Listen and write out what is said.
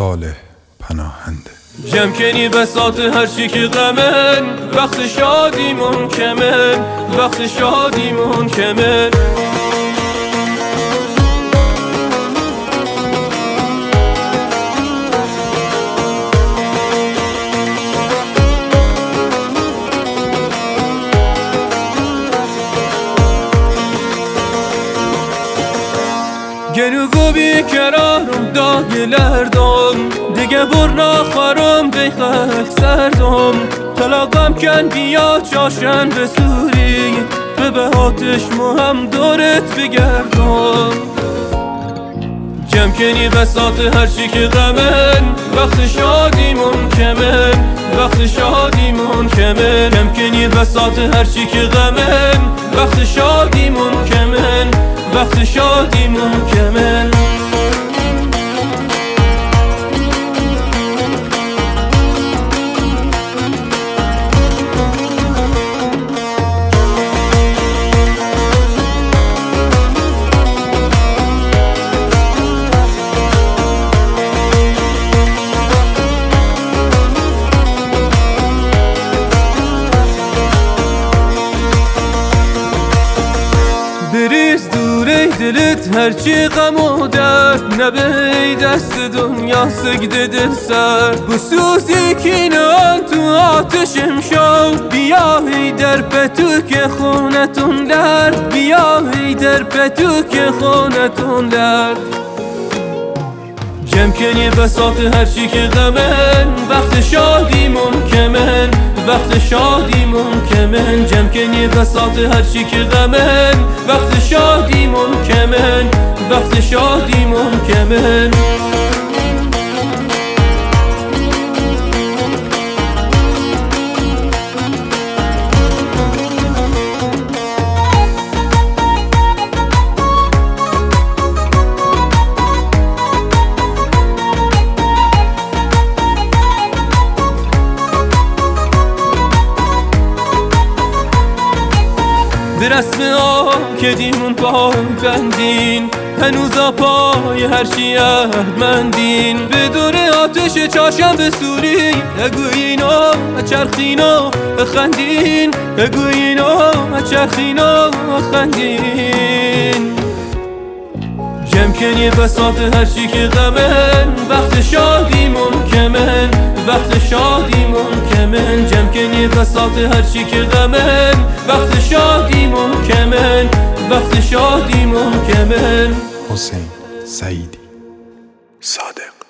صالح پناهنده. جمع کنی بساط هرچی که غمن، وقت شادیمون کمن، وقت شادیمون کمن. گنو بی کرارم داگلردم، دیگه برنا خارم بیخک سردم. طلاقم کن بیا چاشن به سوری، به آتش هم دورت بگردم. جمع کنی بساط هرچی که غمن، وقت شادیمون کمن، وقت شادیمون کمن. جمع کنی بساط هرچی که غمن، وقت شادیمون کمن، وقت شادیمون کمن. بریز دوره دلت هرچی غم و درد، نبی دست دنیا سگده دل سر. بسوزی کینان تو آتشم شو، بیا در پتو که خونتون لرد، بیا در پتو که خونتون لرد. جمع کنی بساط هرچی که غمن، وقت شادیمون کمن، وقت شادیمون کمن. جمع کنی بساط هرچی که غمن، وقت شادیمون کمن، وقت شادیمون کمن. به رسم آکدیمون پای بندین، هنوزا پای هرچی عهدمندین. به دور آتش چاشم بسوری، اگوینا چرخینا خندین، اگوینا چرخینا خندین. جمع کنی بساط هرچی که غمن، وقت شادیمون کمن، وقت شادیمون کمن. جمع کنی بساط هرچی که غمن، وقت شادیمون کمن، وقت شادیمون کمن. حسین سعیدی صادق.